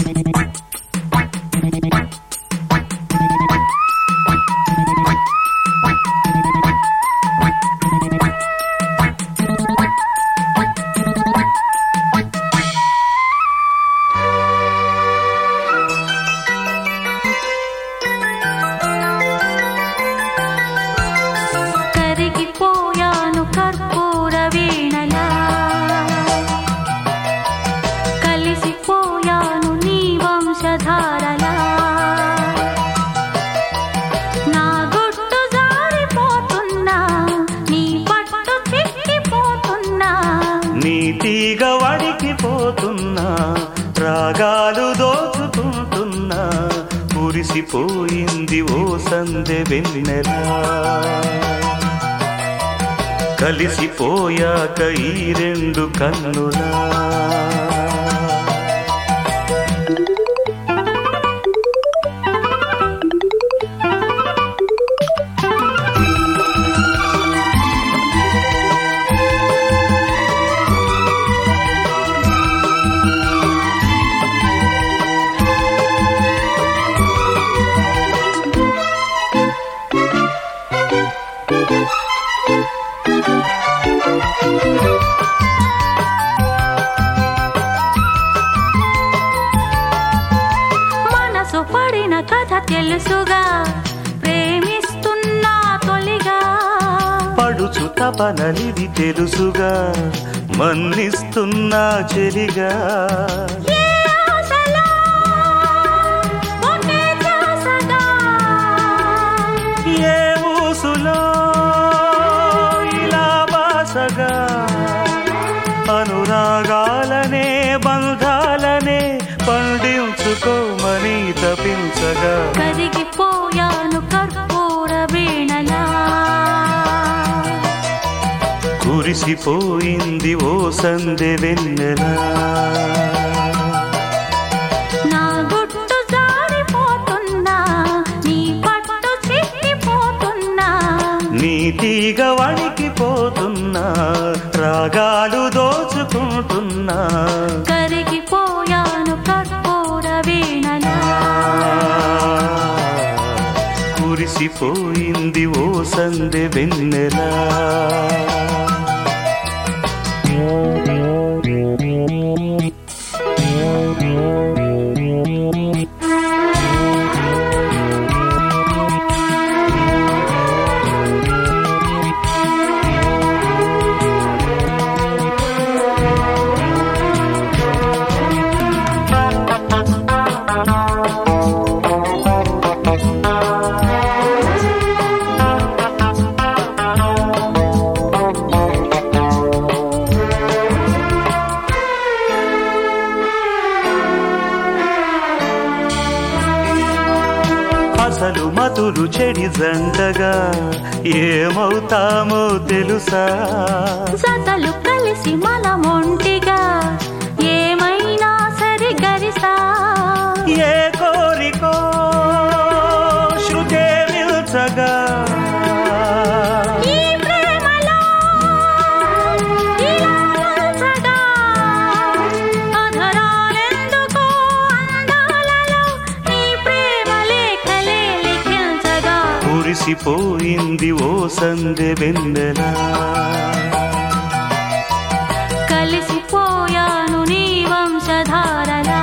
నీతిగా వడికిపోతున్నా రాగాలు దోచుకుంటున్నా కురిసిపోయింది ఓ సందె వెన్నెలా కలిసిపోయాక ఈ రెండు కన్నులా మనసు పడిన కథ తెలుసుగా ప్రేమిస్తున్నా తొలిగా పడుచు తపనలిది తెలుసుగా మన్నిస్తున్నా చెలిగా ఏ ఊసులో ఇలా బాసగా అనురాగాలనే బంధాలనే పండించుకోమని తపించగా కరిగిపోయాను కర్పూర వీణలా కురిసిపోయింది ఓ సందె వెన్నెలా నా గుట్టు జారిపోతున్నా నీ పట్టు చిక్కిపోతున్నా నీతిగా వణికిపోతున్నా రాగాలు దోచుకుంటున్నా కరిగిపోయాను కర్పూర వీణలా కురిసిపోయింది ఓ సందె వెన్నెలా అసలు మతులు చెడి జంటగా ఏమవుతామో తెలుసా జతలు కలిసి మనమొంటిగా ఏమైనా సరి గరిసా ఏ కోరికో శృతే మిల్చగా ఈ ప్రేమలో ఇలా వలసగా అధరాలెందుకో అందాలలో నీ ప్రేమ లేఖలే లిఖించగా కురిసిపోయింది ఓ సందె వెన్నెలా కలిసిపోయాను నీ వంశధారలా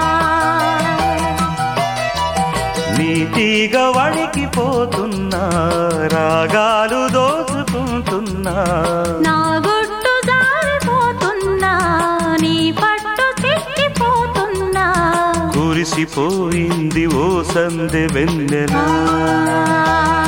నీతిగా వణికిపోతున్నా రాగాలు దోచుకుంటున్నా నా గుట్టు జారిపోతున్నా నీ పట్టు చిక్కిపోతున్నా కురిసిపోయింది ఓ సందె వెన్నెలా ఆ